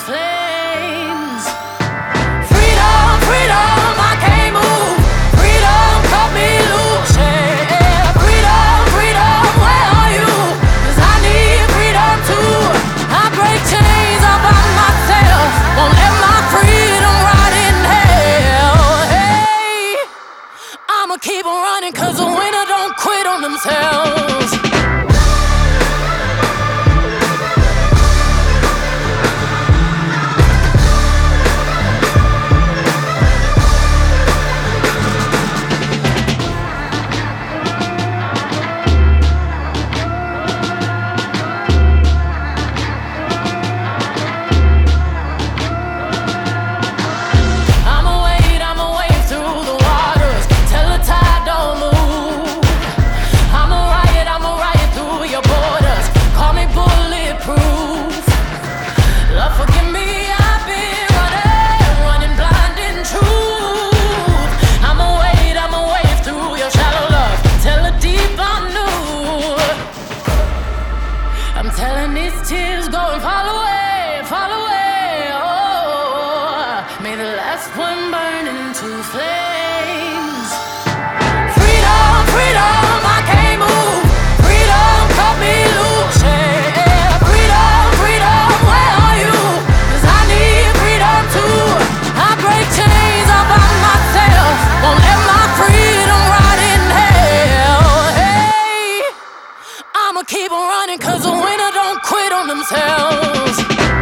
flames. Freedom, freedom, I can't move. Freedom, cut me loose. Yeah. Freedom, freedom, where are you? 'Cause I need freedom too. I break chains all by myself. Won't let my freedom rot in hell. Hey, I'ma keep on running 'cause the winner don't quit on themselves. I'm telling these tears go and fall away, fall away. Oh, may the last one burn into flames. Freedom, freedom, I can't move. Freedom, cut me loose. Yeah. Freedom, freedom, where are you? 'Cause I need freedom too. I break chains all by myself. Won't let my freedom rot in hell. Hey, I'ma keep on running 'cause the winner don't quit on themselves.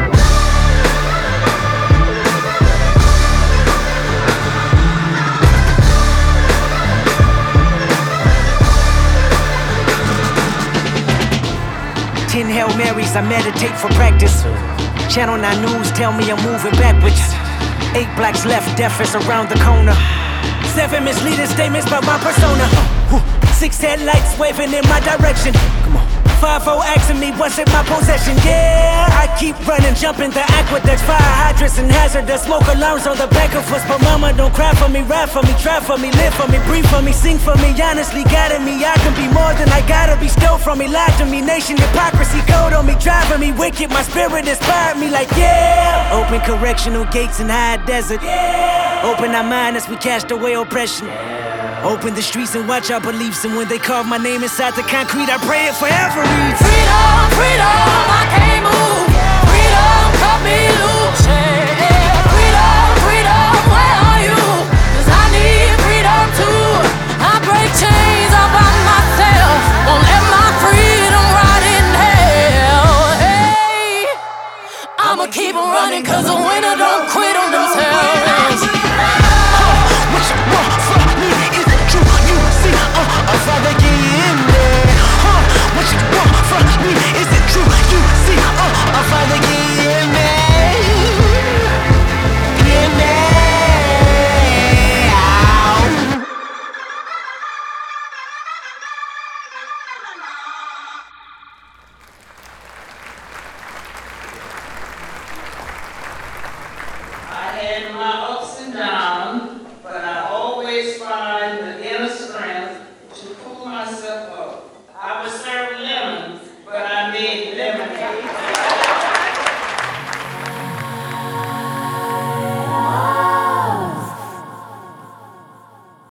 Ten Hail Marys, I meditate for practice. Channel 9 News tell me I'm moving backwards. 8 blacks left, death is around the corner. 7 misleading statements about my persona. 6 headlights waving in my direction. Come on. 5-0 asking me what's in my possession. Yeah, I keep running, jumping the aqueducts, fire hydrants and hazardous smoke alarms on the back of us. But mama, don't cry for me, ride for me, try for me, live for me, breathe for me, sing for me. Honestly, guiding me, I can be more than I gotta be. Stole from me, lied to me, nation hypocrisy, code on me, driving me wicked. My spirit inspired me like yeah. Open correctional gates in high desert. Yeah. Open our mind as we cast away oppression. Open the streets and watch our beliefs. And when they carve my name inside the concrete, I pray it forever reads. Freedom, freedom, I can't move. Freedom, cut me loose. Yeah. Freedom, freedom, where are you? 'Cause I need freedom too. I break chains all by myself. Won't let my freedom rot in hell. Hey, I'ma keep on running 'cause the winner don't